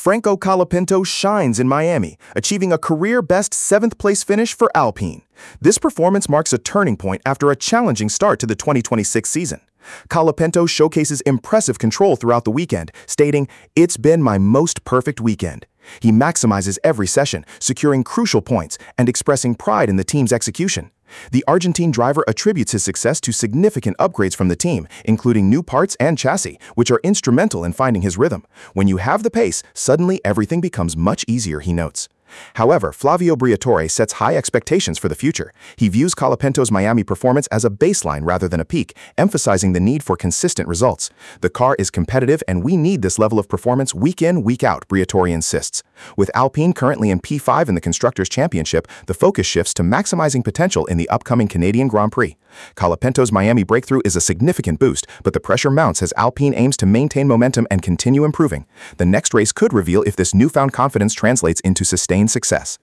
Franco Colapinto shines in Miami, achieving a career-best 7th-place finish for Alpine. This performance marks a turning point after a challenging start to the 2026 season. Colapinto showcases impressive control throughout the weekend, stating, "It's been my most perfect weekend." He maximizes every session, securing crucial points and expressing pride in the team's execution. The Argentine driver attributes his success to significant upgrades from the team, including new parts and chassis, which are instrumental in finding his rhythm. When you have the pace, suddenly everything becomes much easier, he notes. However, Flavio Briatore sets high expectations for the future. He views Colapinto's Miami performance as a baseline rather than a peak, emphasizing the need for consistent results. "The car is competitive and we need this level of performance week in, week out," Briatore insists. With Alpine currently in P5 in the Constructors' Championship, the focus shifts to maximizing potential in the upcoming Canadian Grand Prix. Colapinto's Miami breakthrough is a significant boost, but the pressure mounts as Alpine aims to maintain momentum and continue improving. The next race could reveal if this newfound confidence translates into sustained success.